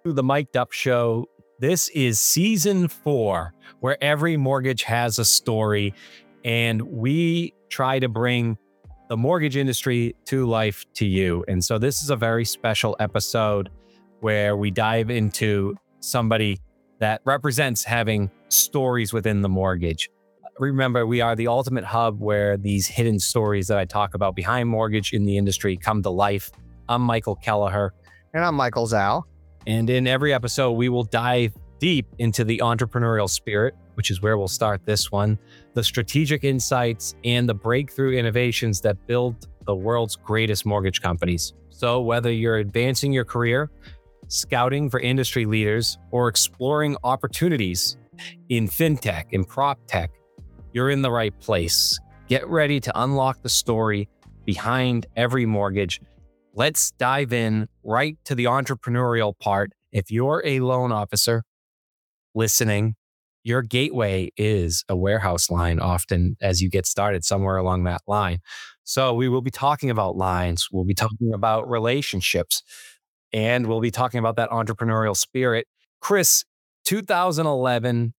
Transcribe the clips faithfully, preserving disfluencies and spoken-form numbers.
The Mic'd Up Show. This is season four, where every mortgage has a story, and we try to bring the mortgage industry to life to you. And so this is a very special episode where we dive into somebody that represents having stories within the mortgage. Remember, we are the ultimate hub where these hidden stories that I talk about behind mortgage in the industry come to life. I'm Michael Kelleher. And I'm Michael Zhao. And in every episode, we will dive deep into the entrepreneurial spirit, which is where we'll start this one, the strategic insights, and the breakthrough innovations that build the world's greatest mortgage companies. So whether you're advancing your career, scouting for industry leaders, or exploring opportunities in fintech and prop tech, you're in the right place. Get ready to unlock the story behind every mortgage. Let's dive in right to the entrepreneurial part. If you're a loan officer listening, your gateway is a warehouse line often as you get started somewhere along that line. So we will be talking about lines. We'll be talking about relationships, and we'll be talking about that entrepreneurial spirit. Chris, two thousand eleven,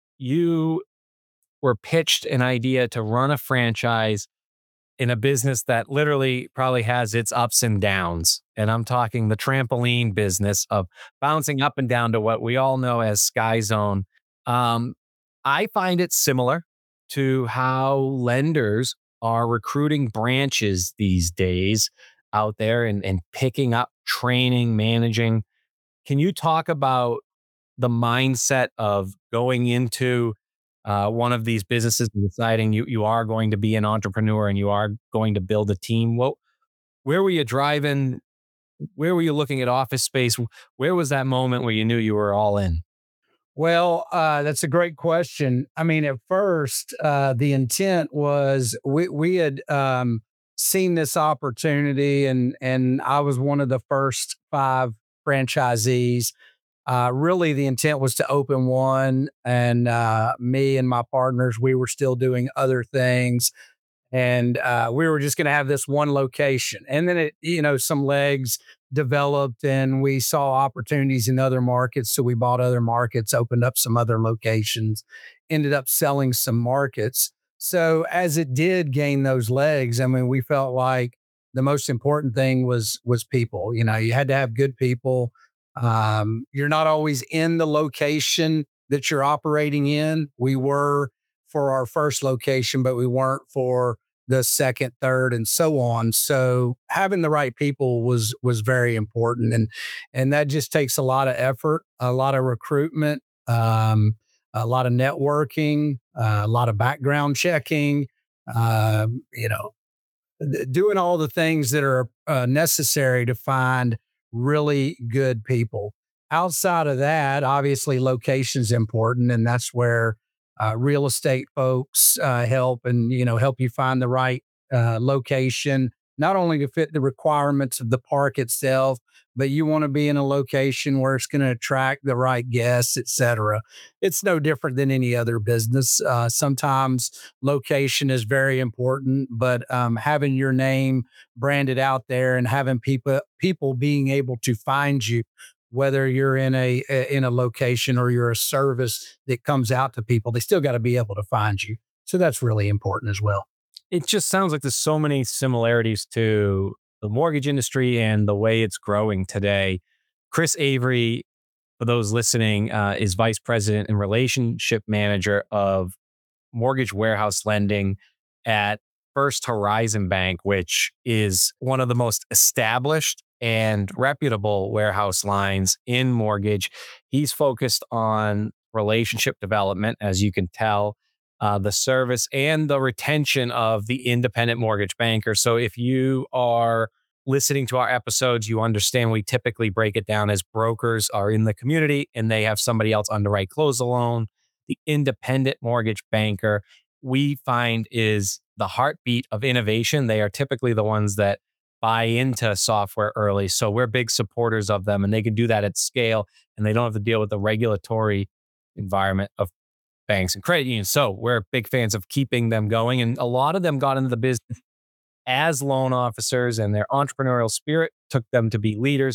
you were pitched an idea to run a franchise in a business that literally probably has its ups and downs. And I'm talking the trampoline business of bouncing up and down to what we all know as Sky Zone. Um, I find it similar to how lenders are recruiting branches these days out there and, and picking up training, managing. Can you talk about the mindset of going into Uh, one of these businesses and deciding you you are going to be an entrepreneur and you are going to build a team? What, where were you driving? Where were you looking at office space? Where was that moment where you knew you were all in? Well, uh, that's a great question. I mean, at first, uh, the intent was we we had um, seen this opportunity, and and I was one of the first five franchisees. Uh, really, the intent was to open one, and uh, me and my partners, we were still doing other things, and uh, we were just going to have this one location. And then it, you know, some legs developed, and we saw opportunities in other markets, so we bought other markets, opened up some other locations, ended up selling some markets. So as it did gain those legs, I mean, we felt like the most important thing was was people. You know, you had to have good people. Um, you're not always in the location that you're operating in. We were for our first location, but we weren't for the second, third, and so on. So having the right people was was very important, and and that just takes a lot of effort, a lot of recruitment, um, a lot of networking, uh, a lot of background checking. Um, you know, th- doing all the things that are uh, necessary to find really good people. Outside of that, obviously location's important, and that's where uh, real estate folks uh, help and you know help you find the right uh, location, not only to fit the requirements of the park itself, but you want to be in a location where it's going to attract the right guests, et cetera. It's no different than any other business. Uh, sometimes location is very important, but um, having your name branded out there and having people people being able to find you, whether you're in a in a location or you're a service that comes out to people, they still got to be able to find you. So that's really important as well. It just sounds like there's so many similarities to the mortgage industry and the way it's growing today. Chris Avery, for those listening, uh, is Vice President and Relationship Manager of Mortgage Warehouse Lending at First Horizon Bank, which is one of the most established and reputable warehouse lines in mortgage. He's focused on relationship development, as you can tell, uh, the service and the retention of the independent mortgage banker. So if you are listening to our episodes, you understand we typically break it down as brokers are in the community and they have somebody else underwrite, close the loan. The independent mortgage banker, we find, is the heartbeat of innovation. They are typically the ones that buy into software early. So we're big supporters of them, and they can do that at scale, and they don't have to deal with the regulatory environment of banks and credit unions. So we're big fans of keeping them going. And a lot of them got into the business as loan officers, and their entrepreneurial spirit took them to be leaders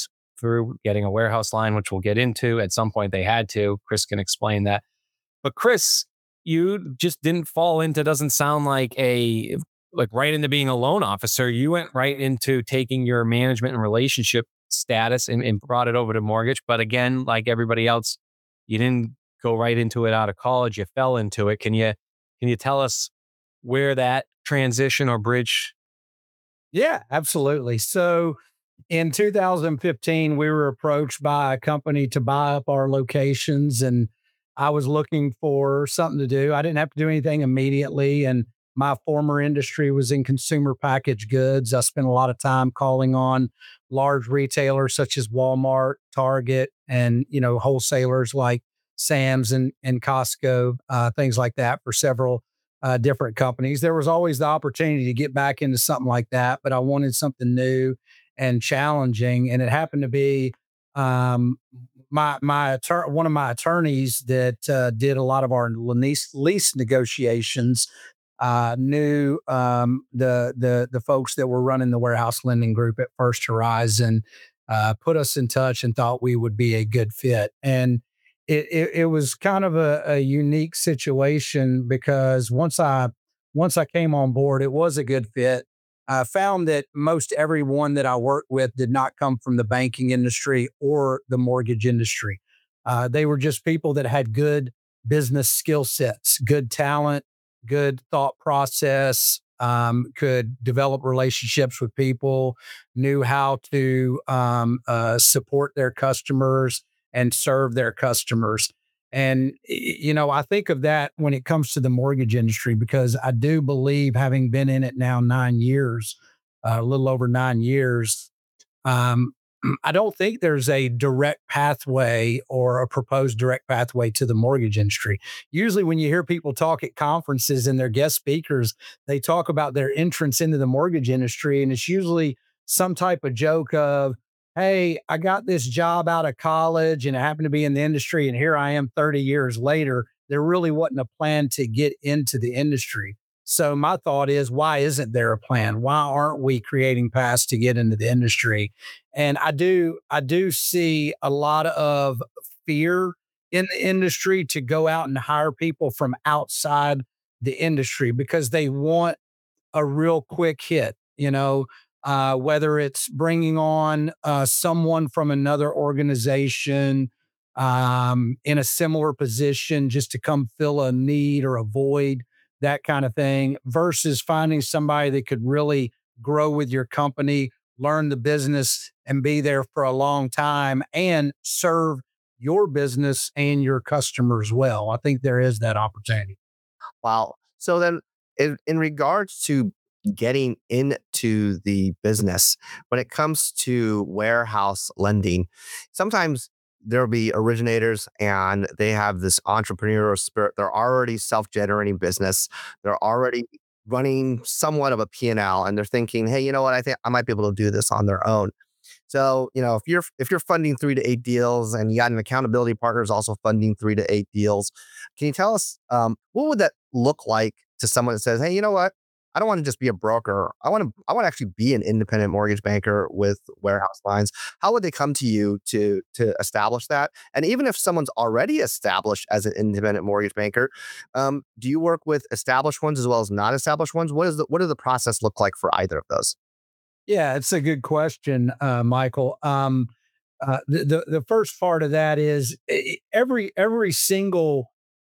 through getting a warehouse line, which we'll get into. At some point, they had to. Chris can explain that. But Chris, you just didn't fall into, doesn't sound like a, like right into being a loan officer. You went right into taking your management and relationship status and, and brought it over to mortgage. But again, like everybody else, you didn't go right into it out of college. You fell into it. Can you, can you tell us where that transition or bridge? Yeah, absolutely. So in two thousand fifteen, we were approached by a company to buy up our locations, and I was looking for something to do. I didn't have to do anything immediately. And my former industry was in consumer packaged goods. I spent a lot of time calling on large retailers such as Walmart, Target, and you know wholesalers like Sam's and, and Costco, uh, things like that for several uh, different companies. There was always the opportunity to get back into something like that, but I wanted something new and challenging. And it happened to be um, my my attor- one of my attorneys that uh, did a lot of our lease lease negotiations uh, knew um, the the the folks that were running the warehouse lending group at First Horizon, uh, put us in touch and thought we would be a good fit. And it it, it was kind of a, a unique situation because once I once I came on board, it was a good fit. I found that most everyone that I worked with did not come from the banking industry or the mortgage industry. Uh, they were just people that had good business skill sets, good talent, good thought process, um, could develop relationships with people, knew how to um, uh, support their customers and serve their customers. And, you know, I think of that when it comes to the mortgage industry, because I do believe, having been in it now nine years, uh, a little over nine years, um, I don't think there's a direct pathway or a proposed direct pathway to the mortgage industry. Usually, when you hear people talk at conferences and their guest speakers, they talk about their entrance into the mortgage industry. And it's usually some type of joke of, hey, I got this job out of college and I happen to be in the industry. And here I am thirty years later. There really wasn't a plan to get into the industry. So my thought is, why isn't there a plan? Why aren't we creating paths to get into the industry? And I do, I do see a lot of fear in the industry to go out and hire people from outside the industry because they want a real quick hit, you know, uh, whether it's bringing on uh, someone from another organization um, in a similar position just to come fill a need or a void, that kind of thing, versus finding somebody that could really grow with your company, learn the business, and be there for a long time and serve your business and your customers well. I think there is that opportunity. Wow. So then, in, in regards to getting into the business, when it comes to warehouse lending, sometimes there'll be originators and they have this entrepreneurial spirit. They're already self-generating business. They're already running somewhat of a P and L, and they're thinking, hey, you know what? I think I might be able to do this on their own. So, you know, if you're if you're funding three to eight deals and you got an accountability partner who's also funding three to eight deals, can you tell us um, what would that look like to someone that says, hey, you know what? I don't want to just be a broker. I want to I want to actually be an independent mortgage banker with warehouse lines. How would they come to you to to establish that? And even if someone's already established as an independent mortgage banker, um, do you work with established ones as well as non-established ones? What is the what does the process look like for either of those? Yeah, it's a good question, uh, Michael. Um, uh, the, the the first part of that is e- every every single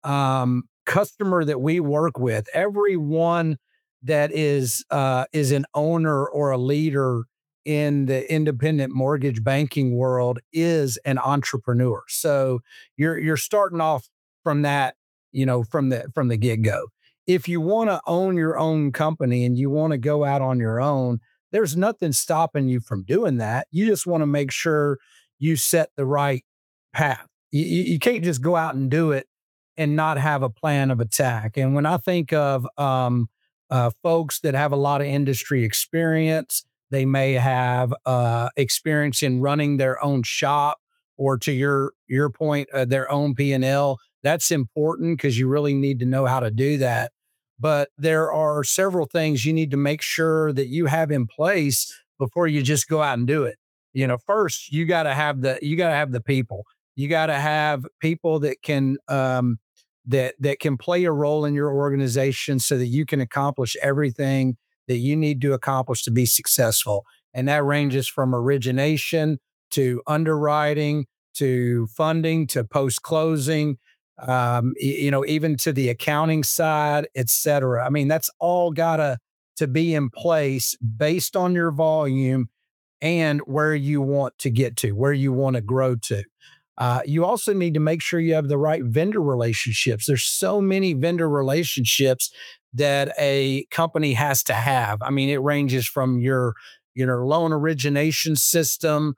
um, customer that we work with, everyone that is uh, is an owner or a leader in the independent mortgage banking world is an entrepreneur. So you're you're starting off from that, you know, from the from the get go. If you want to own your own company and you want to go out on your own, there's nothing stopping you from doing that. You just want to make sure you set the right path. You, you you can't just go out and do it and not have a plan of attack. And when I think of um, uh, folks that have a lot of industry experience, they may have uh, experience in running their own shop, or to your your point, uh, their own P and L. That's important because you really need to know how to do that. But there are several things you need to make sure that you have in place before you just go out and do it. you know, first you got to have the you got to have the people. You got to have people that can um, that that can play a role in your organization so that you can accomplish everything that you need to accomplish to be successful. And that ranges from origination to underwriting to funding to post closing, um, you know, even to the accounting side, et cetera. I mean, that's all gotta to be in place based on your volume and where you want to get to, where you want to grow to. Uh, you also need to make sure you have the right vendor relationships. There's so many vendor relationships that a company has to have. I mean, it ranges from your your loan origination system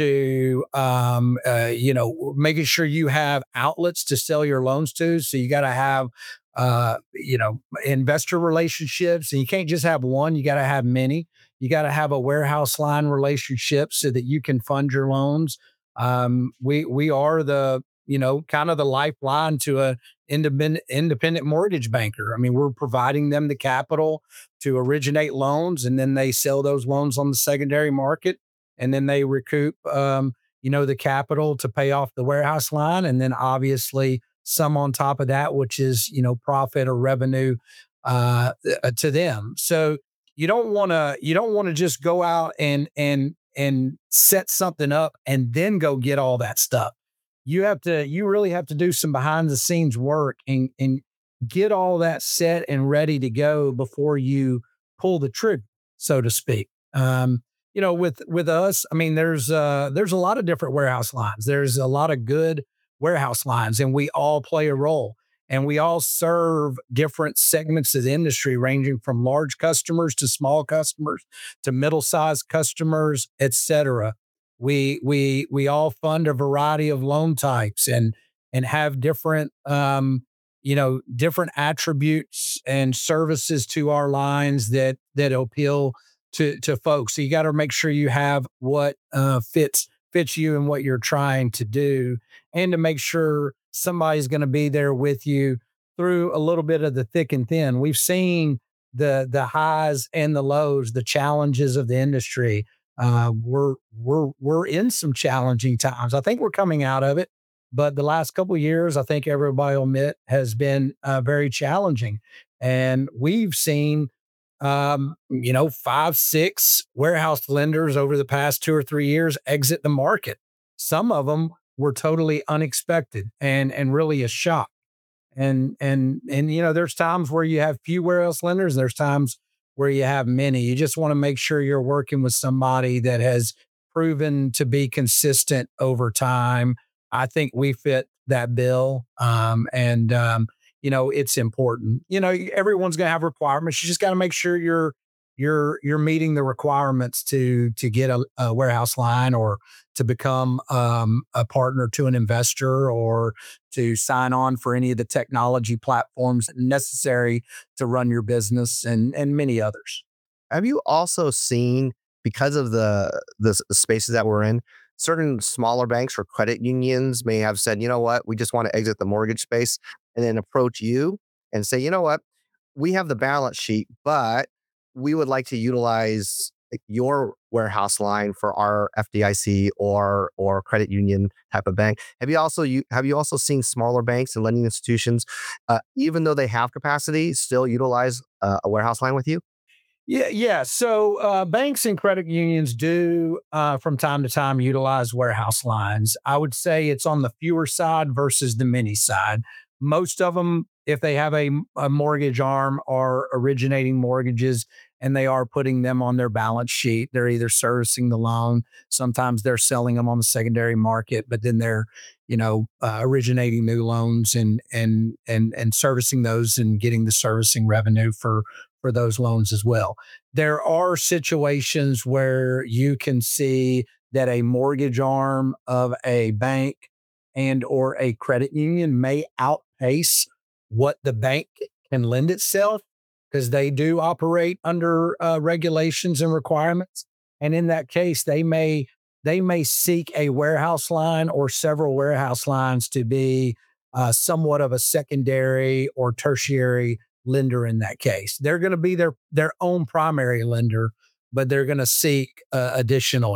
to um, uh, you know, making sure you have outlets to sell your loans to. So you got to have uh, you know, investor relationships, and you can't just have one. You got to have many. You got to have a warehouse line relationship so that you can fund your loans. Um, we we are the, you know, kind of the lifeline to a independent independent mortgage banker. I mean, we're providing them the capital to originate loans, and then they sell those loans on the secondary market, and then they recoup, um, you know, the capital to pay off the warehouse line, and then obviously some on top of that, which is, you know, profit or revenue uh, uh, to them. So you don't want to you don't want to just go out and and and set something up and then go get all that stuff. You have to, you really have to do some behind the scenes work and, and get all that set and ready to go before you pull the trigger, so to speak. Um, you know, with, with us, I mean, there's, uh, there's a lot of different warehouse lines. There's a lot of good warehouse lines, and we all play a role. And we all serve different segments of the industry, ranging from large customers to small customers to middle-sized customers, et cetera. We we we all fund a variety of loan types and and have different um, you know, different attributes and services to our lines that that appeal to to folks. So you got to make sure you have what uh, fits fits you and what you're trying to do, and to make sure somebody's going to be there with you through a little bit of the thick and thin. We've seen the the highs and the lows, the challenges of the industry. Uh, we're we're we're in some challenging times. I think we're coming out of it, but the last couple of years, I think everybody will admit, has been uh, very challenging. And we've seen, um, you know, five, six warehouse lenders over the past two or three years exit the market. Some of them were totally unexpected and and really a shock. And and and you know, there's times where you have few warehouse lenders, and there's times where you have many. You just want to make sure you're working with somebody that has proven to be consistent over time. I think we fit that bill, um, and um, you know, it's important. You know, everyone's going to have requirements. You just got to make sure you're you're you're meeting the requirements to to get a, a warehouse line, or to become um, a partner to an investor, or to sign on for any of the technology platforms necessary to run your business, and and many others. Have you also seen, because of the the s- spaces that we're in, certain smaller banks or credit unions may have said, you know what, we just want to exit the mortgage space, and then approach you and say, you know what, we have the balance sheet, but we would like to utilize like, your warehouse line for our F D I C or or credit union type of bank. Have you also you have you also seen smaller banks and lending institutions, uh, even though they have capacity, still utilize uh, a warehouse line with you? Yeah, yeah. So uh, banks and credit unions do, uh, from time to time, utilize warehouse lines. I would say it's on the fewer side versus the many side. Most of them, if they have a, a mortgage arm, are originating mortgages, and they are putting them on their balance sheet. They're either servicing the loan. Sometimes they're selling them on the secondary market, but then they're, you know, uh, originating new loans and and and and servicing those and getting the servicing revenue for for those loans as well. There are situations where you can see that a mortgage arm of a bank and or a credit union may outpace what the bank can lend itself, because they do operate under uh, regulations and requirements. And in that case, they may they may seek a warehouse line or several warehouse lines to be uh, somewhat of a secondary or tertiary lender. In that case, they're going to be their their own primary lender, but they're going to seek uh, additional help.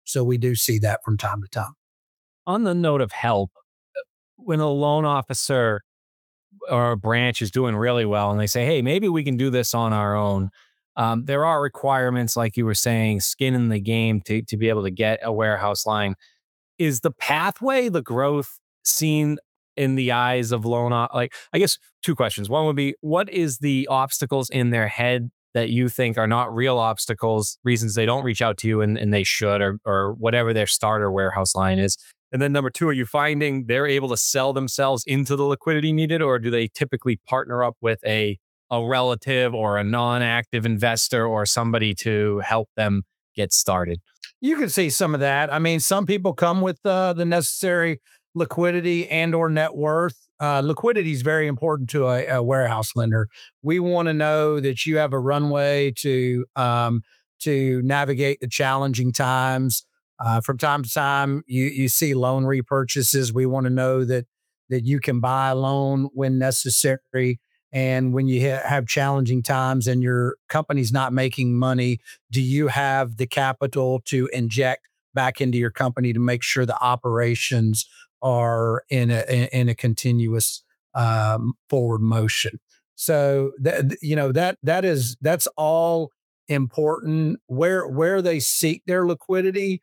So we do see that from time to time. On the note of help, when a loan officer or a branch is doing really well and they say, hey, maybe we can do this on our own. Um, there are requirements, like you were saying, skin in the game to, to be able to get a warehouse line. Is the pathway, the growth seen in the eyes of loan? o- Like, I guess two questions. One would be, what is the obstacles in their head that you think are not real obstacles, reasons they don't reach out to you and, and they should, or, or whatever their starter warehouse line is? And then number two, are you finding they're able to sell themselves into the liquidity needed, or do they typically partner up with a a relative or a non-active investor or somebody to help them get started? You can see some of that. I mean, some people come with uh, the necessary liquidity and or net worth. Uh, liquidity is very important to a, a warehouse lender. We want to know that you have a runway to um, to navigate the challenging times. Uh, from time to time, you you see loan repurchases. We want to know that that you can buy a loan when necessary. And when you ha- have challenging times and your company's not making money, do you have the capital to inject back into your company to make sure the operations are in a in in a continuous um, forward motion? So that you know that that is that's all important. Where where they seek their liquidity,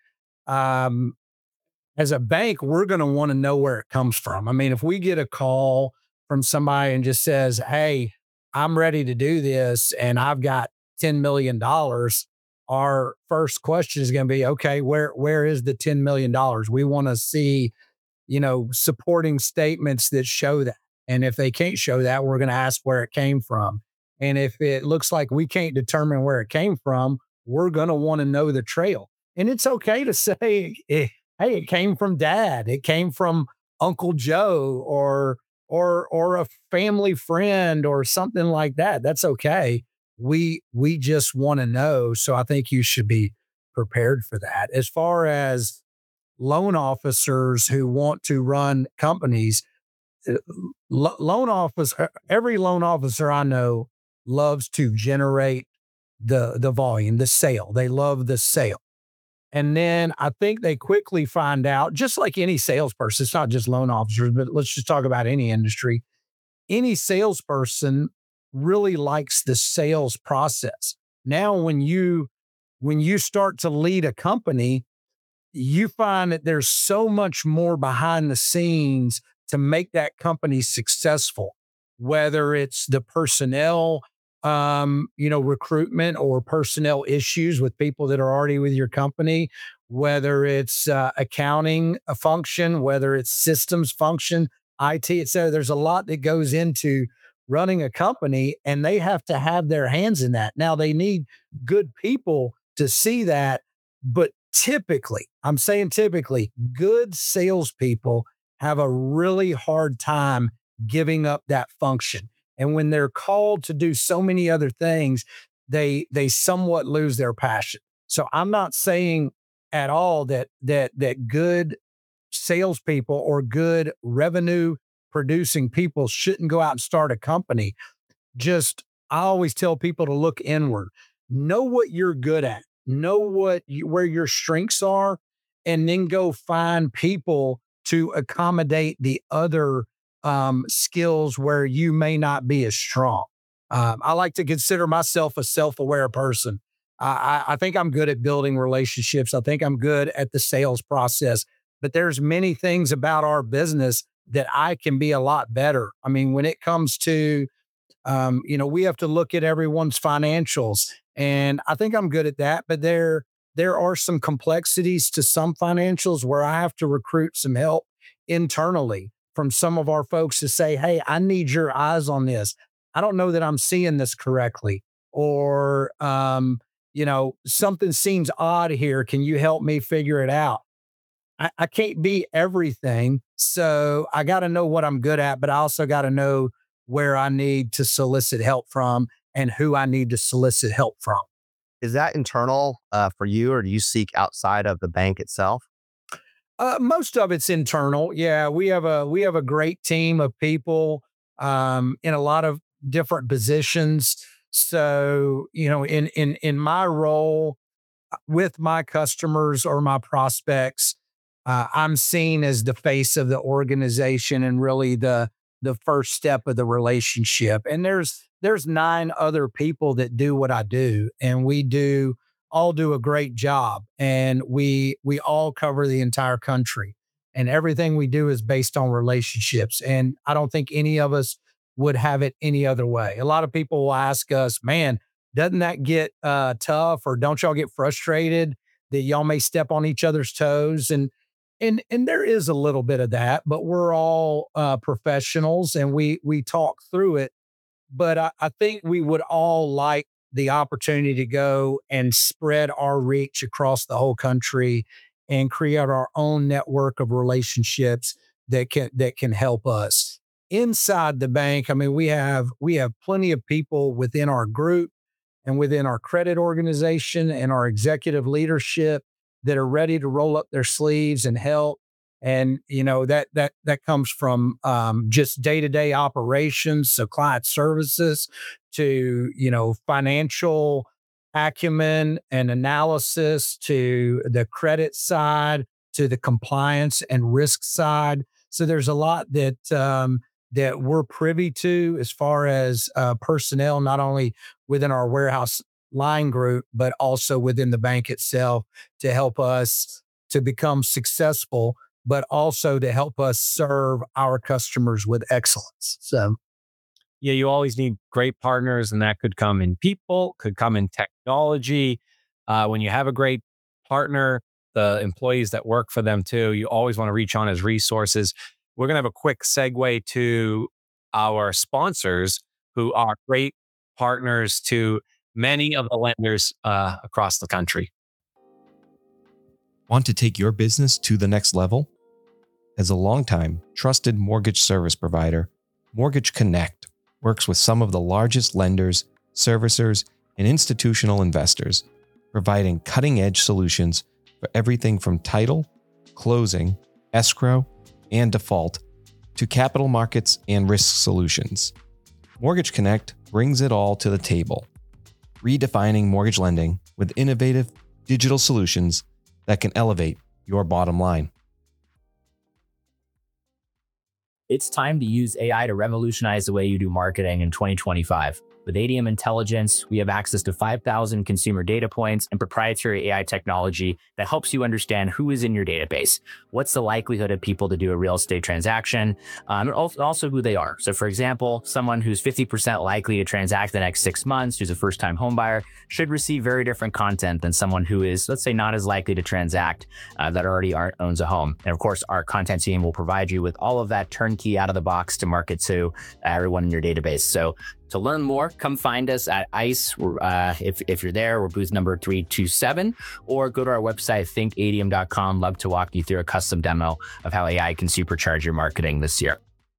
um, as a bank, we're going to want to know where it comes from. I mean, if we get a call from somebody and just says, hey, I'm ready to do this and I've got ten million dollars, our first question is going to be, okay, where where is the ten million dollars? We want to see, you know, supporting statements that show that. And if they can't show that, we're going to ask where it came from. And if it looks like we can't determine where it came from, we're going to want to know the trail. And it's okay to say, eh, hey, it came from dad. It came from Uncle Joe or or or a family friend or something like that. That's okay. We we just want to know. So I think you should be prepared for that. As far as loan officers who want to run companies, uh, lo- loan officer, every loan officer I know loves to generate the the volume, the sale. They love the sale. And then I think they quickly find out, just like any salesperson, it's not just loan officers, but let's just talk about any industry. Any salesperson really likes the sales process. Now, when you when you start to lead a company, you find that there's so much more behind the scenes to make that company successful, whether it's the personnel, um, you know, recruitment or personnel issues with people that are already with your company, whether it's uh, accounting a function, whether it's systems function, I T, et cetera. There's a lot that goes into running a company, and they have to have their hands in that. Now, they need good people to see that, but typically, I'm saying typically, good salespeople have a really hard time giving up that function. And when they're called to do so many other things, they they somewhat lose their passion. So I'm not saying at all that that that good salespeople or good revenue producing people shouldn't go out and start a company. Just I always tell people to look inward. Know what you're good at. Know what you, where your strengths are, and then go find people to accommodate the other um, skills where you may not be as strong. Um, I like to consider myself a self-aware person. I, I I think I'm good at building relationships. I think I'm good at the sales process. But there's many things about our business that I can be a lot better. I mean, when it comes to um, you know, we have to look at everyone's financials, and I think I'm good at that. But there, there are some complexities to some financials where I have to recruit some help internally from some of our folks to say, "Hey, I need your eyes on this. I don't know that I'm seeing this correctly," or um, you know, something seems odd here. Can you help me figure it out? I, I can't be everything. So I got to know what I'm good at, but I also got to know where I need to solicit help from and who I need to solicit help from. Is that internal uh, for you, or do you seek outside of the bank itself? Uh, most of it's internal. Yeah, we have a we have a great team of people um, in a lot of different positions. So you know, in in in my role, with my customers or my prospects, uh, I'm seen as the face of the organization and really the the first step of the relationship. And there's there's nine other people that do what I do, and we do all do a great job, and we we all cover the entire country, and everything we do is based on relationships. And I don't think any of us would have it any other way. A lot of people will ask us, man, doesn't that get uh, tough, or don't y'all get frustrated that y'all may step on each other's toes? And and and there is a little bit of that, but we're all uh, professionals, and we we talk through it. But I, I think we would all like the opportunity to go and spread our reach across the whole country and create our own network of relationships that can that can help us inside the bank. I mean, we have we have plenty of people within our group and within our credit organization and our executive leadership that are ready to roll up their sleeves and help. And you know that that that comes from um, just day to day operations, so client services, to you know financial acumen and analysis, to the credit side, to the compliance and risk side. So there's a lot that um, that we're privy to as far as uh, personnel, not only within our warehouse line group, but also within the bank itself, to help us to become successful, but also to help us serve our customers with excellence. So, Yeah, you always need great partners, and that could come in people, could come in technology. Uh, when you have a great partner, the employees that work for them too, you always want to reach on as resources. We're going to have a quick segue to our sponsors, who are great partners to many of the lenders uh, across the country. Want to take your business to the next level? As a longtime trusted mortgage service provider, Mortgage Connect works with some of the largest lenders, servicers, and institutional investors, providing cutting-edge solutions for everything from title, closing, escrow, and default to capital markets and risk solutions. Mortgage Connect brings it all to the table, redefining mortgage lending with innovative digital solutions that can elevate your bottom line. It's time to use A I to revolutionize the way you do marketing in twenty twenty-five. With A D M Intelligence, we have access to five thousand consumer data points and proprietary A I technology that helps you understand who is in your database, what's the likelihood of people to do a real estate transaction, um, and also who they are. So for example, someone who's fifty percent likely to transact the next six months, who's a first-time home buyer, should receive very different content than someone who is, let's say, not as likely to transact uh, that already are, owns a home. And of course, our content team will provide you with all of that turnkey out of the box to market to everyone in your database. So to learn more, come find us at ICE. Uh, if, if you're there, we're booth number three two seven, or go to our website, think A D M dot com. Love to walk you through a custom demo of how A I can supercharge your marketing this year.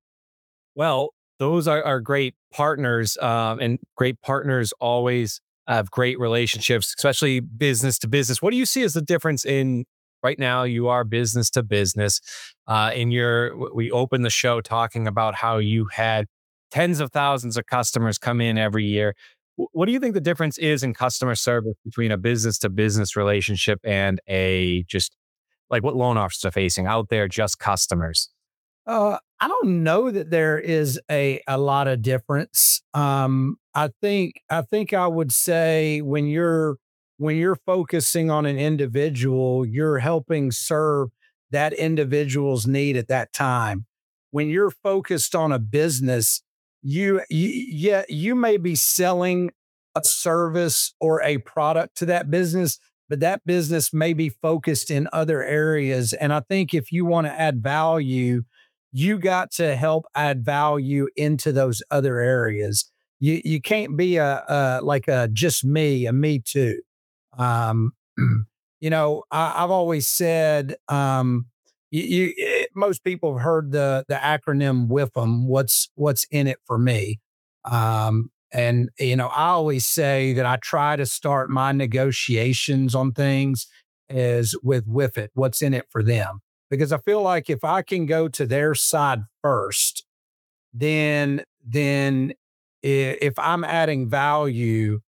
Well, those are, are great partners, um, and great partners always have great relationships, especially business to business. What do you see as the difference in right now? You are business to business. Uh, in your, we opened the show talking about how you had tens of thousands of customers come in every year. What do you think the difference is in customer service between a business to business relationship and a just like what loan officers are facing out there, just customers? Uh, I don't know that there is a a lot of difference. Um, I think I think I would say when you're when you're focusing on an individual, you're helping serve that individual's need at that time. When you're focused on a business, you, you yeah, you may be selling a service or a product to that business, but that business may be focused in other areas. And I think if you want to add value, you got to help add value into those other areas. You you can't be a, a like a just me, a me too. Um, you know, I, I've always said, um, you, you it, most people have heard the the acronym WIFM. What's what's in it for me? Um, and you know, I always say that I try to start my negotiations on things is with with it. What's in it for them? Because I feel like if I can go to their side first, then then i- if I'm adding value,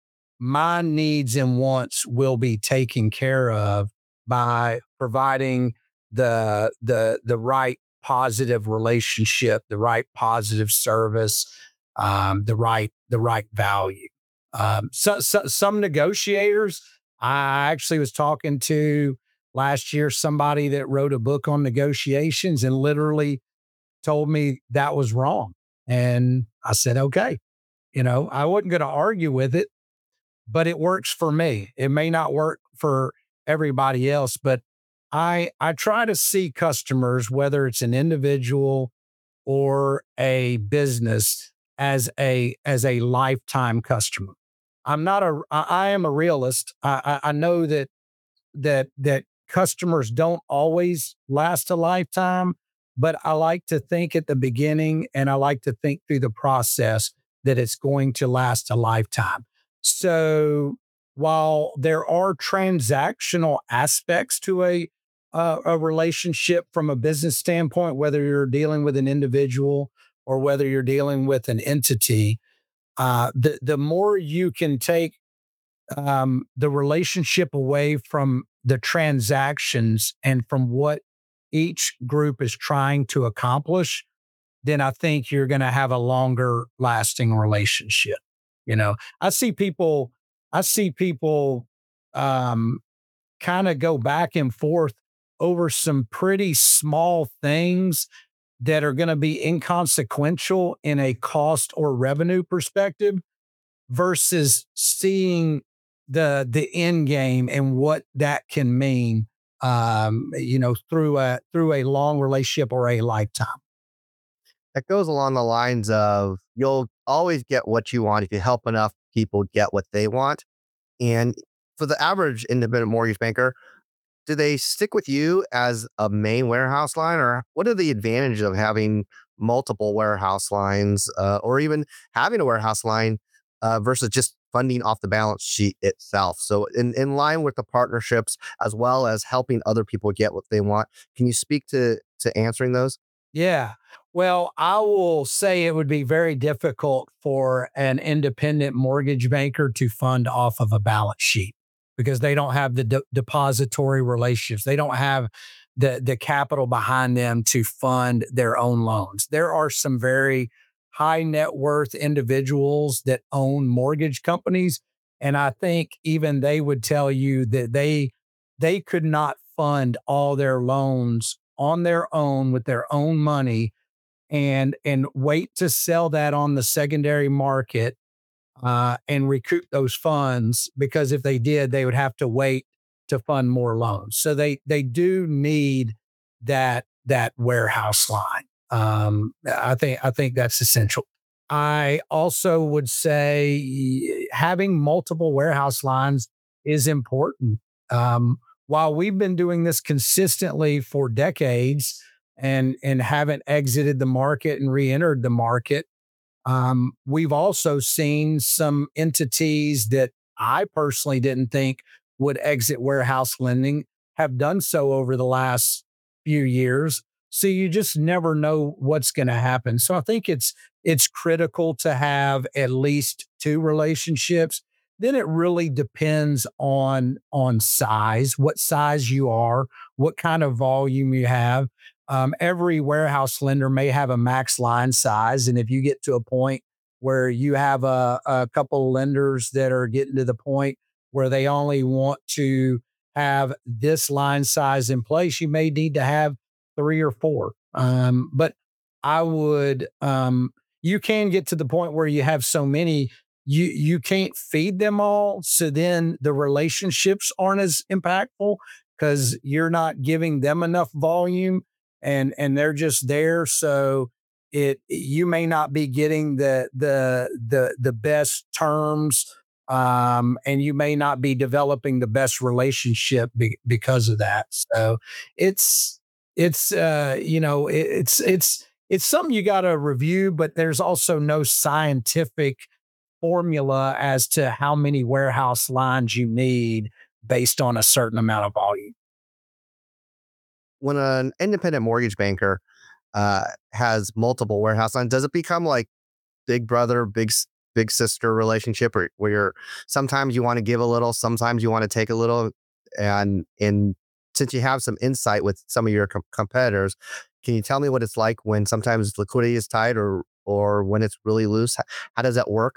my needs and wants will be taken care of by providing the the the right positive relationship, the right positive service, um, the right the right value. Um, so, so some negotiators, I actually was talking to last year somebody that wrote a book on negotiations and literally told me that was wrong. And I said, okay, you know, I wasn't going to argue with it, but it works for me. It may not work for everybody else, but I I try to see customers, whether it's an individual or a business, as a as a lifetime customer. I'm not a I, I am a realist. I, I I know that that that customers don't always last a lifetime, but I like to think at the beginning and I like to think through the process that it's going to last a lifetime. So while there are transactional aspects to a uh, a relationship from a business standpoint, whether you're dealing with an individual or whether you're dealing with an entity, uh, the the more you can take um, the relationship away from the transactions and from what each group is trying to accomplish, then I think you're going to have a longer lasting relationship. You know, I see people, I see people um, kind of go back and forth over some pretty small things that are going to be inconsequential in a cost or revenue perspective versus seeing the the end game and what that can mean um you know through a through a long relationship or a lifetime. That goes along the lines of you'll always get what you want if you help enough people get what they want. And for the average independent mortgage banker, do they stick with you as a main warehouse line, or what are the advantages of having multiple warehouse lines, uh, or even having a warehouse line uh, versus just funding off the balance sheet itself? So, in, in line with the partnerships as well as helping other people get what they want, can you speak to to answering those? Yeah. Well, I will say it would be very difficult for an independent mortgage banker to fund off of a balance sheet because they don't have the de- depository relationships. They don't have the the capital behind them to fund their own loans. There are some very high net worth individuals that own mortgage companies, and I think even they would tell you that they they could not fund all their loans on their own with their own money and and wait to sell that on the secondary market uh, and recoup those funds, because if they did, they would have to wait to fund more loans. So they they do need that that warehouse line. Um, I think I think that's essential. I also would say having multiple warehouse lines is important. Um, while we've been doing this consistently for decades and and haven't exited the market and re-entered the market, um, we've also seen some entities that I personally didn't think would exit warehouse lending have done so over the last few years. So you just never know what's going to happen. So I think it's it's critical to have at least two relationships. Then it really depends on on size, what size you are, what kind of volume you have. Um, every warehouse lender may have a max line size. And if you get to a point where you have a, a couple lenders that are getting to the point where they only want to have this line size in place, you may need to have three or four. Um, but I would, um, you can get to the point where you have so many, you you can't feed them all. So then the relationships aren't as impactful because you're not giving them enough volume and and they're just there. So it you may not be getting the the the the best terms, um, and you may not be developing the best relationship be, because of that. So it's it's uh, you know it, it's it's it's something you got to review, but there's also no scientific formula as to how many warehouse lines you need based on a certain amount of volume. When an independent mortgage banker uh, has multiple warehouse lines, does it become like Big Brother, Big big sister relationship where, where you're sometimes you want to give a little, sometimes you want to take a little, and in since you have some insight with some of your com- competitors, can you tell me what it's like when sometimes liquidity is tight or or when it's really loose? How, how does that work?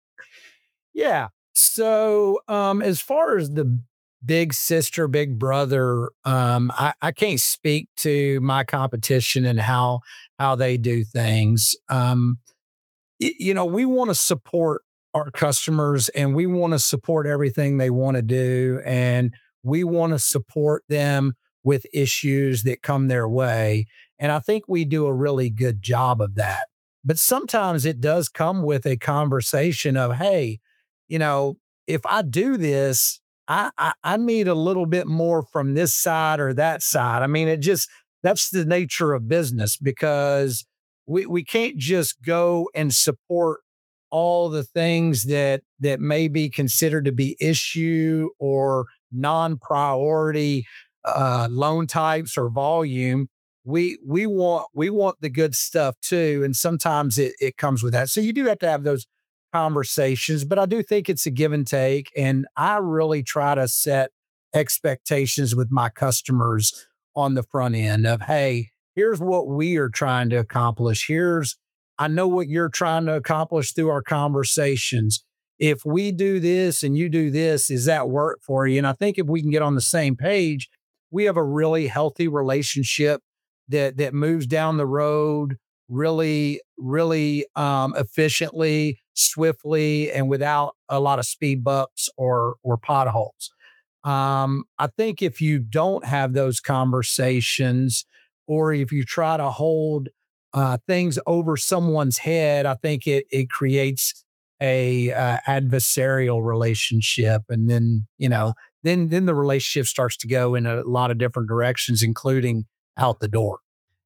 Yeah. So, um, as far as the big sister, big brother, um, I, I can't speak to my competition and how how they do things. Um, y- you know, we want to support our customers and we want to support everything they want to do, and we want to support them with issues that come their way. And I think we do a really good job of that. But sometimes it does come with a conversation of, hey, you know, if I do this, I, I I need a little bit more from this side or that side. I mean, it just that's the nature of business because we we can't just go and support all the things that that may be considered to be issue or non-priority uh, loan types or volume. We we want we want the good stuff too, and sometimes it it comes with that. So you do have to have those conversations, but I do think it's a give and take. And I really try to set expectations with my customers on the front end of, hey, here's what we are trying to accomplish. Here's, I know what you're trying to accomplish through our conversations. If we do this and you do this, is that work for you? And I think if we can get on the same page, we have a really healthy relationship that that moves down the road really, really um, efficiently, swiftly, and without a lot of speed bumps or or potholes. Um, I think if you don't have those conversations, or if you try to hold uh, things over someone's head, I think it it creates a uh, adversarial relationship, and then you know, then then the relationship starts to go in a lot of different directions, including out the door.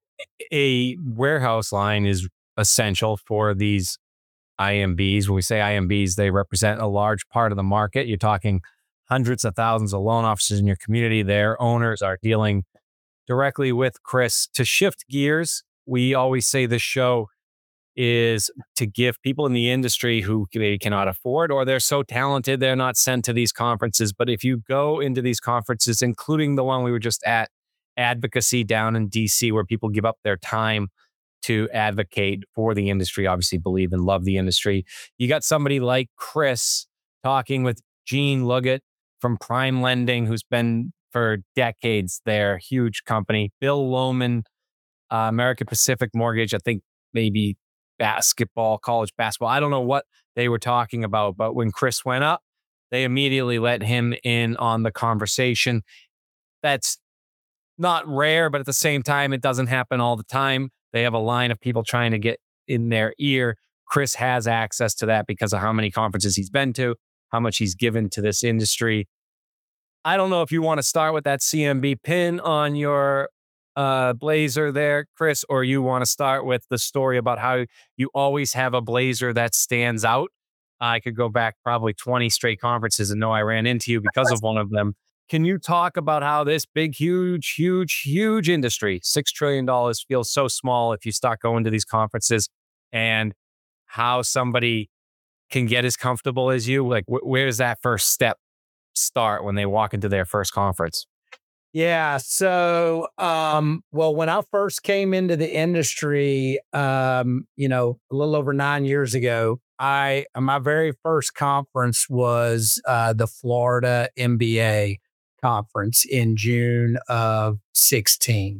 A warehouse line is essential for these I M Bs. When we say I M Bs, they represent a large part of the market. You're talking hundreds of thousands of loan officers in your community. Their owners are dealing directly with Chris. To shift gears, we always say this show is to give people in the industry who they cannot afford or they're so talented they're not sent to these conferences. But if you go into these conferences, including the one we were just at, advocacy down in D C, where people give up their time to advocate for the industry, obviously believe and love the industry. You got somebody like Chris talking with Gene Luggett from Prime Lending, who's been for decades there, huge company. Bill Lohman, uh, American Pacific Mortgage, I think maybe basketball, college basketball. I don't know what they were talking about, but when Chris went up, they immediately let him in on the conversation. That's not rare, but at the same time, it doesn't happen all the time. They have a line of people trying to get in their ear. Chris has access to that because of how many conferences he's been to, how much he's given to this industry. I don't know if you want to start with that C M B pin on your uh, blazer there, Chris, or you want to start with the story about how you always have a blazer that stands out. I could go back probably twenty straight conferences and know I ran into you because of one of them. Can you talk about how this big, huge, huge, huge industry, six trillion dollars, feels so small if you start going to these conferences, and how somebody can get as comfortable as you? Like, wh- where's that first step start when they walk into their first conference? Yeah. So, um, well, when I first came into the industry, um, you know, a little over nine years ago, I my very first conference was uh, the Florida M B A conference in June of sixteen.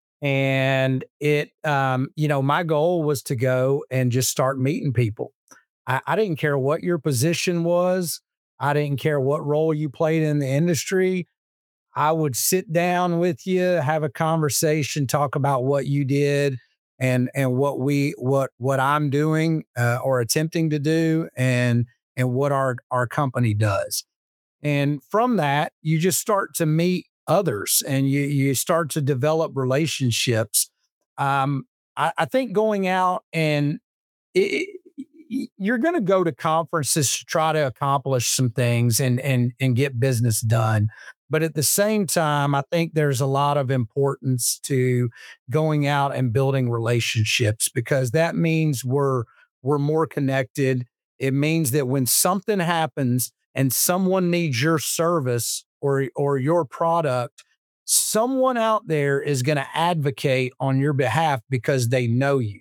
And it, um, you know, my goal was to go and just start meeting people. I, I didn't care what your position was. I didn't care what role you played in the industry. I would sit down with you, have a conversation, talk about what you did and and what we what what I'm doing uh, or attempting to do and and what our our company does. And from that, you just start to meet others and you you start to develop relationships. Um, I, I think going out and it, it, you're going to go to conferences to try to accomplish some things and and and get business done. But at the same time, I think there's a lot of importance to going out and building relationships because that means we're we're more connected. It means that when something happens and someone needs your service or or your product, someone out there is going to advocate on your behalf because they know you.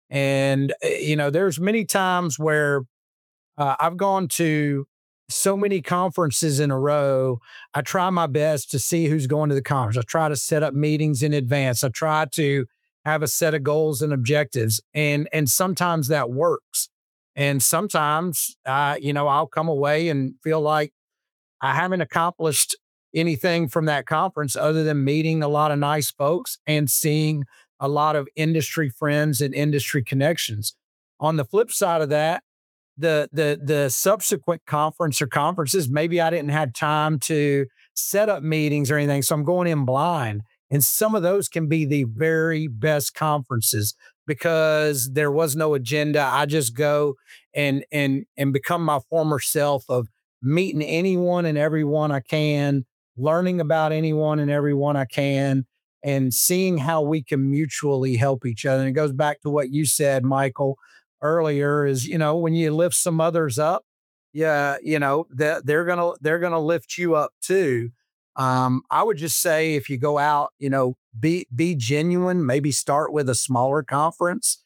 And uh, you know, there's many times where uh, I've gone to so many conferences in a row. I try my best to see who's going to the conference. I try to set up meetings in advance. I try to have a set of goals and objectives, and and sometimes that works. And sometimes, uh, you know, I'll come away and feel like I haven't accomplished anything from that conference other than meeting a lot of nice folks and seeing a lot of industry friends and industry connections. On the flip side of that, the the the subsequent conference or conferences, maybe I didn't have time to set up meetings or anything, so I'm going in blind. And some of those can be the very best conferences because there was no agenda. I just go and and and become my former self of meeting anyone and everyone I can, learning about anyone and everyone I can, and seeing how we can mutually help each other. And it goes back to what you said, Michael, earlier is, you know, when you lift some others up, yeah, you know, they're, they're gonna they're gonna lift you up too. Um, I would just say if you go out, you know, be be genuine, maybe start with a smaller conference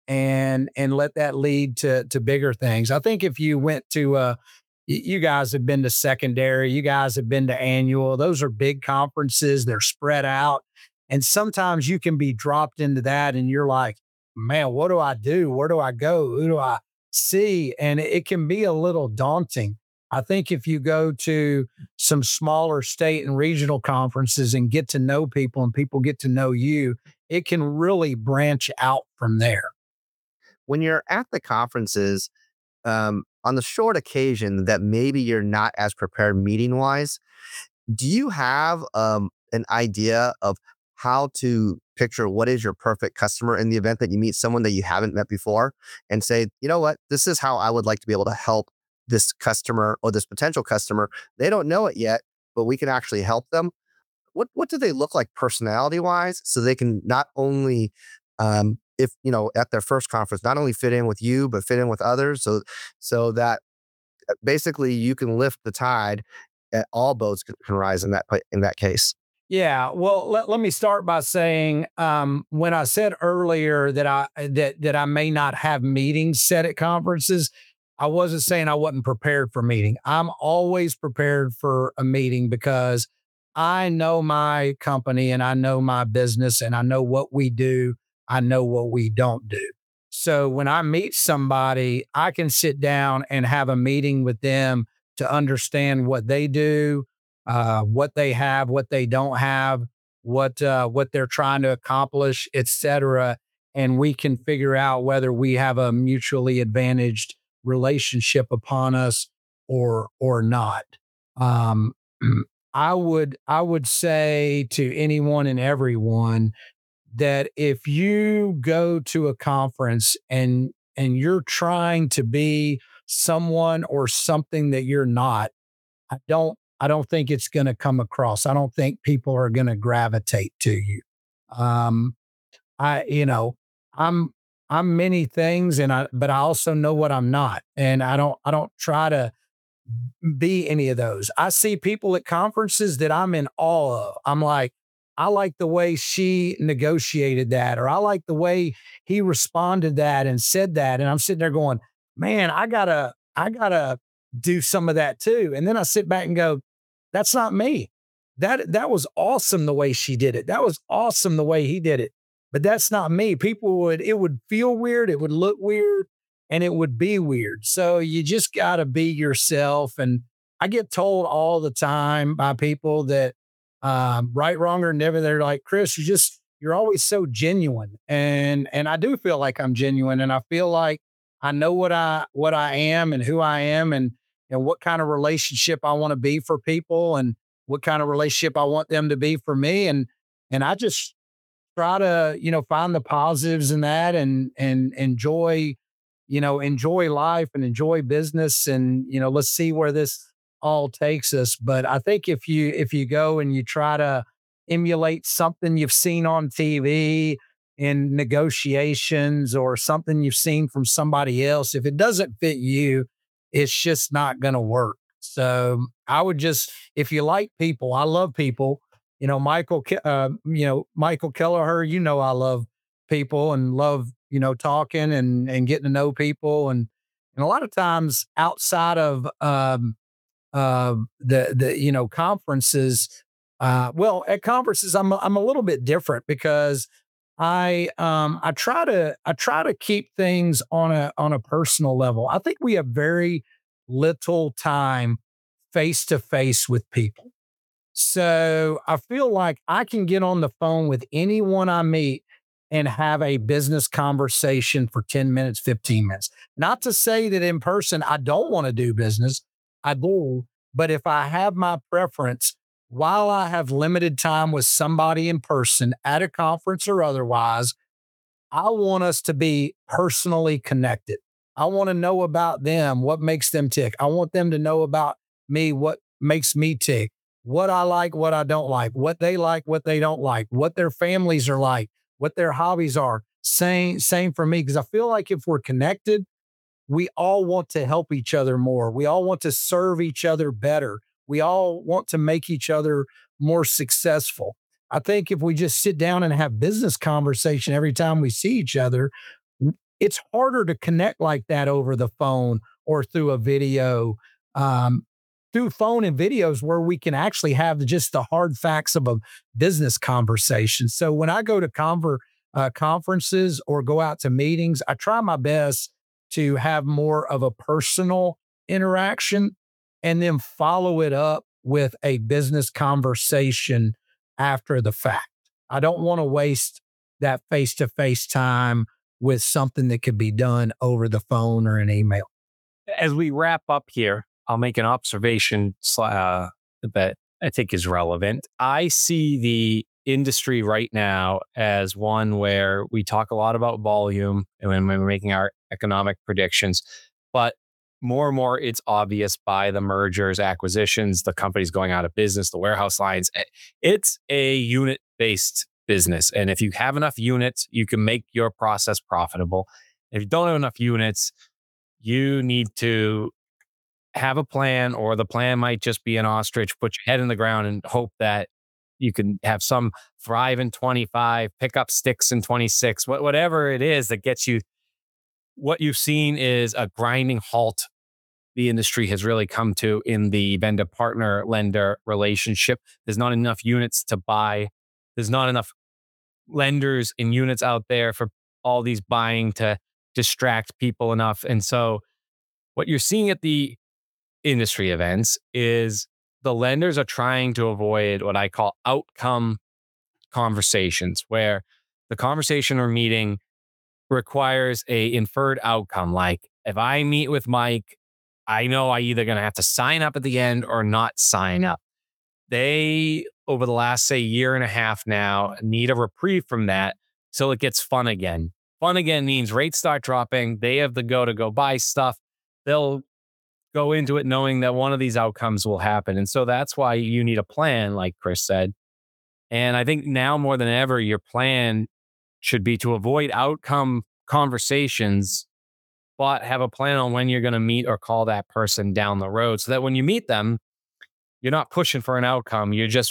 and and let that lead to to bigger things. I think if you went to uh you guys have been to secondary, you guys have been to annual. Those are big conferences, they're spread out. And sometimes you can be dropped into that and you're like, man, what do I do? Where do I go? Who do I see? And it can be a little daunting. I think if you go to some smaller state and regional conferences and get to know people and people get to know you, it can really branch out from there. When you're at the conferences, um, on the short occasion that maybe you're not as prepared meeting wise, do you have um, an idea of how to picture what is your perfect customer in the event that you meet someone that you haven't met before and say, you know what, this is how I would like to be able to help this customer or this potential customer. They don't know it yet, but we can actually help them. What what do they look like personality wise so they can not only um, if you know at their first conference not only fit in with you but fit in with others so so that basically you can lift the tide and all boats can, can rise in that in that case. Yeah, well, let, let me start by saying um, when I said earlier that I that that I may not have meetings set at conferences, I wasn't saying I wasn't prepared for a meeting. I'm always prepared for a meeting because I know my company and I know my business and I know what we do. I know what we don't do. So when I meet somebody, I can sit down and have a meeting with them to understand what they do, uh, what they have, what they don't have, what uh, what they're trying to accomplish, et cetera. And we can figure out whether we have a mutually advantaged relationship upon us or or not. Um, I would I would say to anyone and everyone that if you go to a conference and and you're trying to be someone or something that you're not, I don't I don't think it's going to come across. I don't think people are going to gravitate to you. Um, I you know, I'm I'm many things and I but I also know what I'm not. And I don't I don't try to be any of those. I see people at conferences that I'm in awe of. I'm like, I like the way she negotiated that, or I like the way he responded that and said that. And I'm sitting there going, man, I gotta, I gotta do some of that too. And then I sit back and go, that's not me. That that was awesome the way she did it. That was awesome the way he did it. But that's not me. People would, it would feel weird, it would look weird, and it would be weird. So you just gotta be yourself. And I get told all the time by people that um, right, wrong, or never, they're like, Chris, you just, you're always so genuine. And and I do feel like I'm genuine. And I feel like I know what I what I am and who I am and and what kind of relationship I want to be for people and what kind of relationship I want them to be for me. And and I just try to, you know, find the positives in that and and enjoy, you know, enjoy life and enjoy business. And, you know, let's see where this all takes us. But I think if you if you go and you try to emulate something you've seen on T V in negotiations or something you've seen from somebody else, if it doesn't fit you, it's just not going to work. So I would just, if you like people, I love people, you know, Michael, Ke- uh, you know, Michael Kelleher, you know, I love people and love, you know, talking and, and getting to know people. And, and a lot of times outside of, um, uh, the, the, you know, conferences, uh, well, at conferences, I'm, I'm a little bit different because I, um, I try to, I try to keep things on a, on a personal level. I think we have very little time face to face with people. So I feel like I can get on the phone with anyone I meet and have a business conversation for ten minutes, fifteen minutes. Not to say that in person, I don't want to do business. I do. But if I have my preference, while I have limited time with somebody in person at a conference or otherwise, I want us to be personally connected. I want to know about them, what makes them tick. I want them to know about me, what makes me tick, what I like, what I don't like, what they like, what they don't like, what their families are like, what their hobbies are. Same, same for me, because I feel like if we're connected, we all want to help each other more. We all want to serve each other better. We all want to make each other more successful. I think if we just sit down and have business conversation every time we see each other, it's harder to connect like that over the phone or through a video. Um, through phone and videos where we can actually have just the hard facts of a business conversation. So when I go to conver, uh, conferences or go out to meetings, I try my best to have more of a personal interaction and then follow it up with a business conversation after the fact. I don't want to waste that face-to-face time with something that could be done over the phone or an email. As we wrap up here, I'll make an observation uh, that I think is relevant. I see the industry right now as one where we talk a lot about volume and when we're making our economic predictions, but more and more it's obvious by the mergers, acquisitions, the companies going out of business, the warehouse lines. It's a unit-based business. And if you have enough units, you can make your process profitable. If you don't have enough units, you need to have a plan, or the plan might just be an ostrich, put your head in the ground and hope that you can have some thrive in twenty-five, pick up sticks in twenty-six, whatever it is that gets you. What you've seen is a grinding halt the industry has really come to in the vendor partner lender relationship. There's not enough units to buy. There's not enough lenders and units out there for all these buying to distract people enough. And so what you're seeing at the industry events is the lenders are trying to avoid what I call outcome conversations, where the conversation or meeting requires a inferred outcome. Like if I meet with Mike, I know I either going to have to sign up at the end or not sign up. They, over the last, say, year and a half now, need a reprieve from that so it gets fun again. Fun again means rates start dropping. They have the go to go buy stuff. They'll go into it knowing that one of these outcomes will happen. And so that's why you need a plan, like Chris said. And I think now more than ever, your plan should be to avoid outcome conversations, but have a plan on when you're going to meet or call that person down the road so that when you meet them, you're not pushing for an outcome. You're just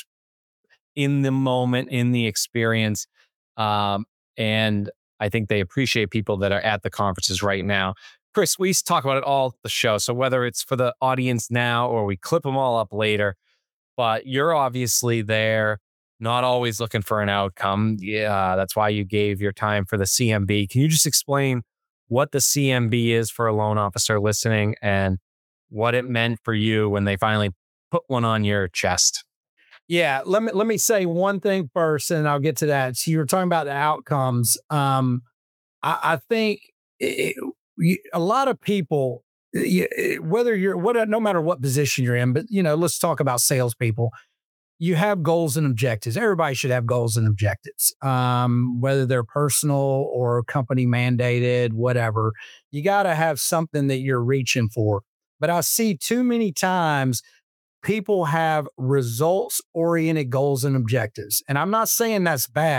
in the moment, in the experience. Um, and I think they appreciate people that are at the conferences right now. Chris, we talk about it all the show. So whether it's for the audience now or we clip them all up later, but you're obviously there, not always looking for an outcome. Yeah, that's why you gave your time for the C M B. Can you just explain what the C M B is for a loan officer listening and what it meant for you when they finally put one on your chest? Yeah, let me let me say one thing first, and I'll get to that. So you were talking about the outcomes. Um, I, I think it, you, a lot of people, you, whether you're what, no matter what position you're in, but you know, let's talk about salespeople. You have goals and objectives. Everybody should have goals and objectives, um, whether they're personal or company mandated, whatever. You got to have something that you're reaching for. But I see too many times people have results oriented goals and objectives. And I'm not saying that's bad.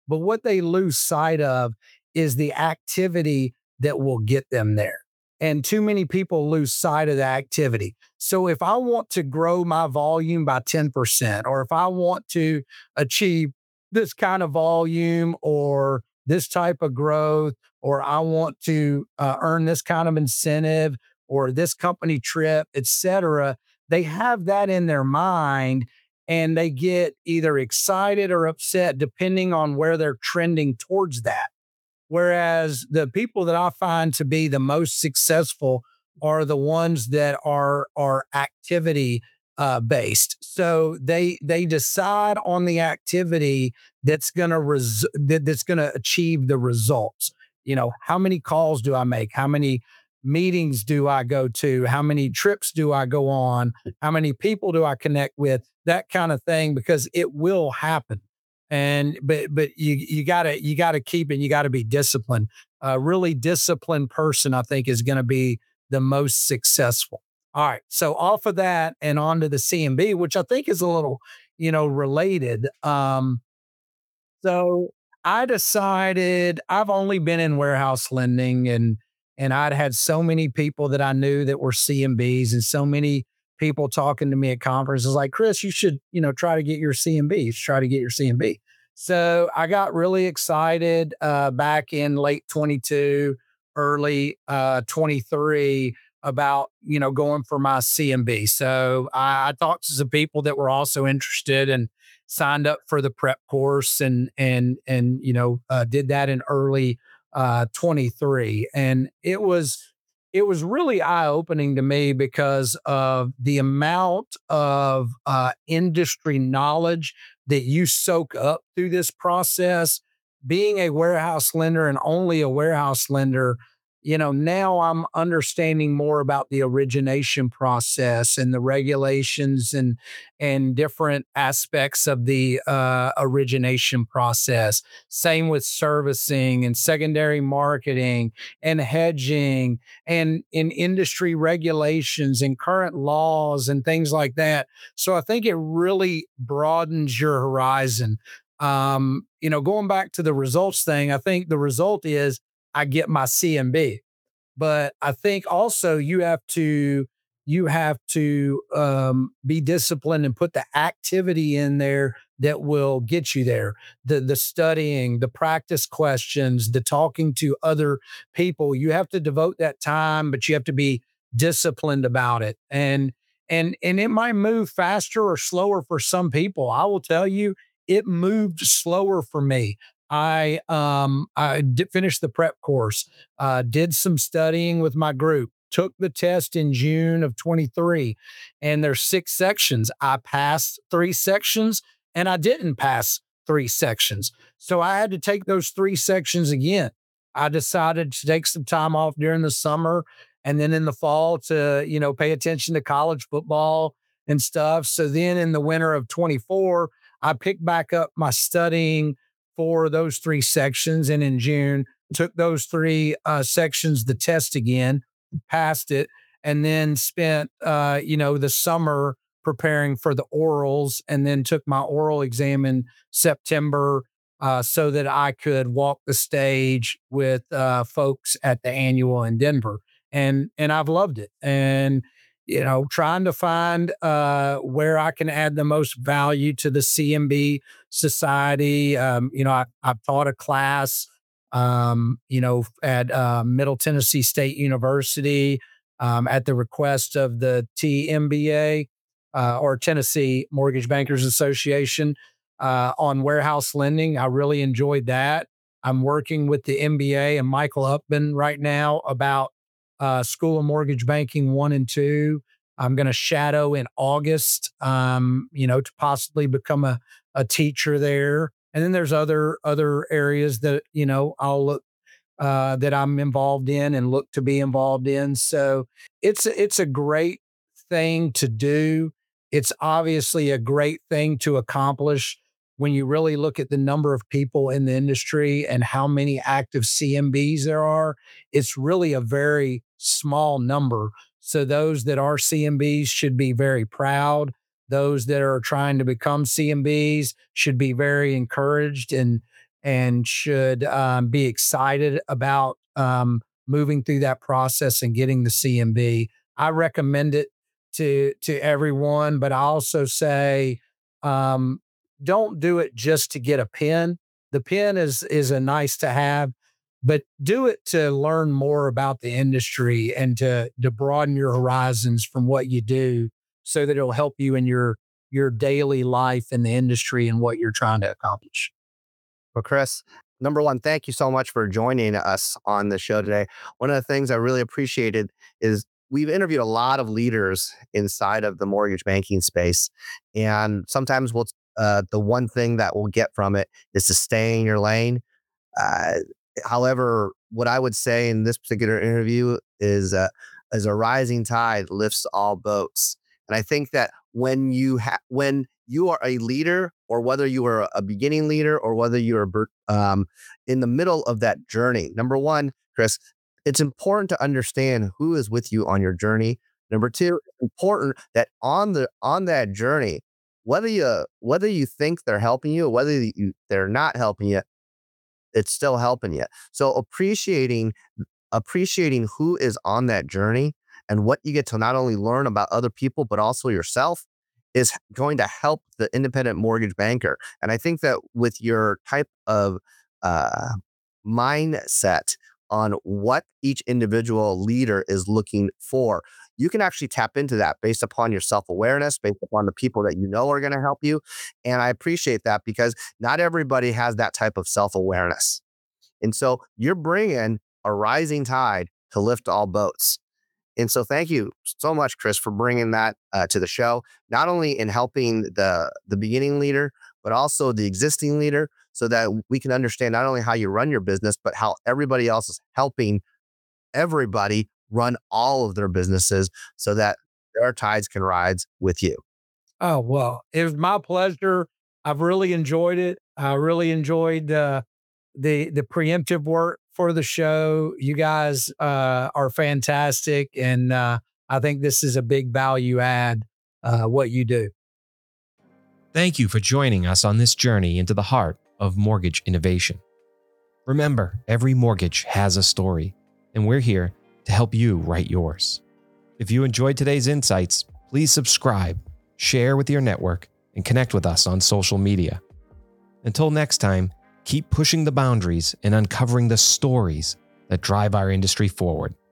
But what they lose sight of is the activity that will get them there. And too many people lose sight of the activity. So if I want to grow my volume by ten percent, or if I want to achieve this kind of volume or this type of growth, or I want to uh, earn this kind of incentive or this company trip, et cetera, they have that in their mind and they get either excited or upset depending on where they're trending towards that. Whereas the people that I find to be the most successful are the ones that are are activity uh, based. So they they decide on the activity that's gonna res- that, that's gonna achieve the results. You know, how many calls do I make? How many meetings do I go to? How many trips do I go on? How many people do I connect with? That kind of thing, because it will happen. And but but you you gotta you gotta keep it. You gotta be disciplined. A really disciplined person, I think, is going to be the most successful. All right. So off of that and on to the C M B, which I think is a little, you know, related. Um, so I decided I've only been in warehouse lending, and and I'd had so many people that I knew that were C M Bs, and so many people talking to me at conferences like, Chris, you should, you know, try to get your C M B. You should try to get your C M B. So I got really excited uh, back in late twenty-two, early uh, twenty-three about, you know, going for my C M B. So I, I talked to some people that were also interested and signed up for the prep course, and and and you know uh, did that in early uh, twenty-three, and it was it was really eye opening to me because of the amount of uh, industry knowledge that you soak up through this process. Being a warehouse lender and only a warehouse lender, you know, now I'm understanding more about the origination process and the regulations and and different aspects of the uh, origination process. Same with servicing and secondary marketing and hedging and in industry regulations and current laws and things like that. So I think it really broadens your horizon. Um, you know, going back to the results thing, I think the result is I get my C M B. But I think also you have to you have to um, be disciplined and put the activity in there that will get you there. The the studying, the practice questions, the talking to other people. You have to devote that time, but you have to be disciplined about it. And and and it might move faster or slower for some people. I will tell you, it moved slower for me. I um I did finish the prep course, uh, did some studying with my group, took the test in June of twenty-three, and there's six sections. I passed three sections and I didn't pass three sections. So I had to take those three sections again. I decided to take some time off during the summer and then in the fall to, you know, pay attention to college football and stuff. So then in the winter of twenty-four, I picked back up my studying for those three sections. And in June, took those three uh, sections, the test again, passed it, and then spent, uh, you know, the summer preparing for the orals, and then took my oral exam in September uh, so that I could walk the stage with uh, folks at the annual in Denver. And, and I've loved it. And, you know, trying to find uh, where I can add the most value to the C M B society. Um, you know, I, I've taught a class, um, you know, at uh, Middle Tennessee State University um, at the request of the T M B A uh, or Tennessee Mortgage Bankers Association uh, on warehouse lending. I really enjoyed that. I'm working with the M B A and Michael Upman right now about uh, School of Mortgage Banking one and two. I'm going to shadow in August, um, you know, to possibly become a, a teacher there. And then there's other other areas that, you know, I'll look uh, that I'm involved in and look to be involved in. So it's it's a great thing to do. It's obviously a great thing to accomplish when you really look at the number of people in the industry and how many active C M Bs there are. It's really a very small number. So those that are C M Bs should be very proud. Those that are trying to become C M Bs should be very encouraged and and should um, be excited about um, moving through that process and getting the C M B. I recommend it to to everyone, but I also say um, don't do it just to get a pen. The pen is is a nice to have, but do it to learn more about the industry and to to broaden your horizons from what you do, so that it'll help you in your your daily life in the industry and what you're trying to accomplish. Well, Chris, number one, thank you so much for joining us on the show today. One of the things I really appreciated is we've interviewed a lot of leaders inside of the mortgage banking space. And sometimes we'll, uh, the one thing that we'll get from it is to stay in your lane. Uh, however, what I would say in this particular interview is, uh, is a rising tide lifts all boats. And I think that when you have, when you are a leader, or whether you are a beginning leader, or whether you are um, in the middle of that journey, number one, Chris, it's important to understand who is with you on your journey. Number two, it's important that on the on that journey, whether you whether you think they're helping you or whether you, they're not helping you, it's still helping you. So appreciating appreciating who is on that journey and what you get to not only learn about other people, but also yourself, is going to help the independent mortgage banker. And I think that with your type of uh, mindset on what each individual leader is looking for, you can actually tap into that based upon your self-awareness, based upon the people that you know are going to help you. And I appreciate that, because not everybody has that type of self-awareness. And so you're bringing a rising tide to lift all boats. And so thank you so much, Chris, for bringing that uh, to the show, not only in helping the, the beginning leader, but also the existing leader, so that we can understand not only how you run your business, but how everybody else is helping everybody run all of their businesses, so that their tides can rise with you. Oh, well, it was my pleasure. I've really enjoyed it. I really enjoyed uh, the the preemptive work for the show. You guys uh, are fantastic, and uh, I think this is a big value add, uh, what you do. Thank you for joining us on this journey into the heart of mortgage innovation. Remember, every mortgage has a story, and we're here to help you write yours. If you enjoyed today's insights, please subscribe, share with your network, and connect with us on social media. Until next time, keep pushing the boundaries and uncovering the stories that drive our industry forward.